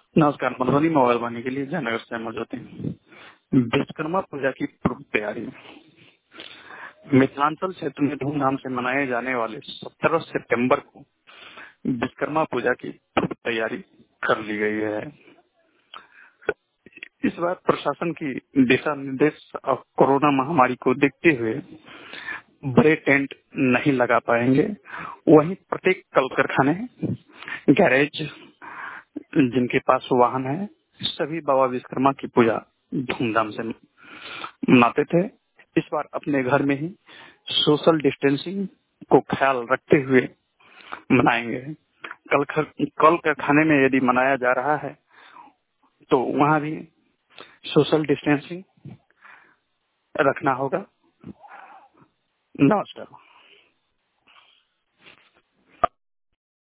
नमस्कार। मधुबनी मोबाइल वाणी के लिए जयनगर से मौजूद हैं। विश्वकर्मा पूजा की पूर्व तैयारी। मिथिलांचल क्षेत्र में धूमधाम से मनाए जाने वाले 17 सितंबर को विश्वकर्मा पूजा की पूर्व तैयारी कर ली गई है। इस बार प्रशासन की दिशा निर्देश और कोरोना महामारी को देखते हुए बड़े टेंट नहीं लगा पाएंगे। वहीं प्रत्येक कल कारखाने, गैरेज, जिनके पास वाहन है, सभी बाबा विश्वकर्मा की पूजा धूमधाम से मनाते थे। इस बार अपने घर में ही सोशल डिस्टेंसिंग को ख्याल रखते हुए मनाएंगे। कल कारखाने में यदि मनाया जा रहा है तो वहाँ भी सोशल डिस्टेंसिंग रखना होगा। नमस्कार।